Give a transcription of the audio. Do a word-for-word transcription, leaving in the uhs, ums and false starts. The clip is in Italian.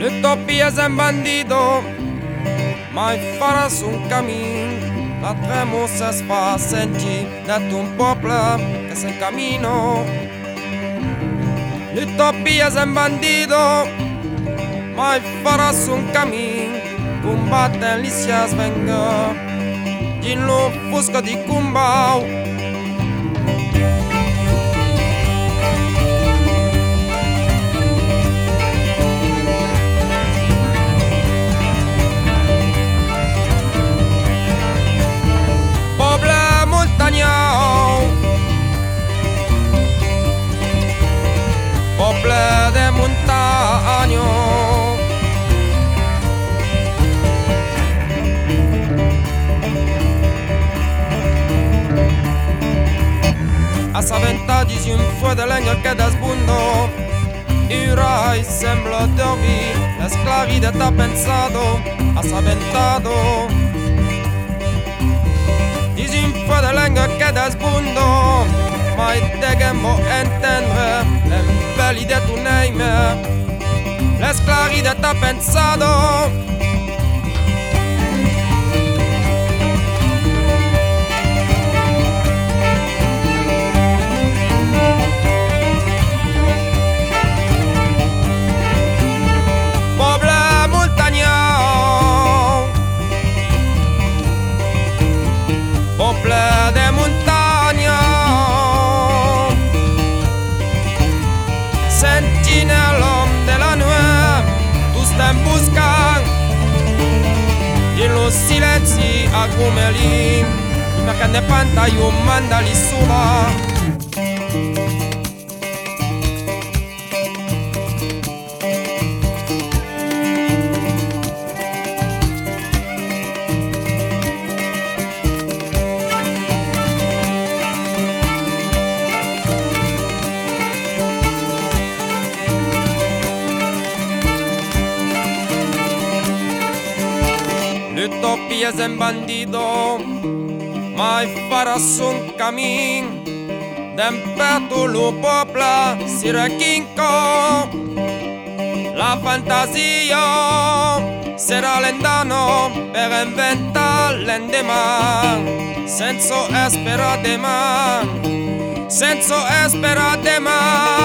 L'utopia è un bandito, mai farà su un cammin. La tremosa si fa sentire da un popolo che si cammino. L'utopia è un bandito, mai farà su un cammin. Combatte lì si svenga, in lo fusco di Cumbau. Poble de montaña, assaventati di un fuoco di legno che da sbundo, i rai sembra dormi, la sclavità t'ha pensato, assaventato di un fuoco di legno che da sbundo, mai te che mo intendere le belli de tu name, la sclavità t'ha pensato. Poble de montagna, sentinella della nuit, tu stai in busca in lo silenzio a come lì, perché ne panta io manda lì sulla. L'utopia è un bandito, mai farà su un cammin. D'imperto lo popolo si rechinco. La fantasia sarà l'endano per inventare l'endemà. Senza sperare mai, senza sperare mai.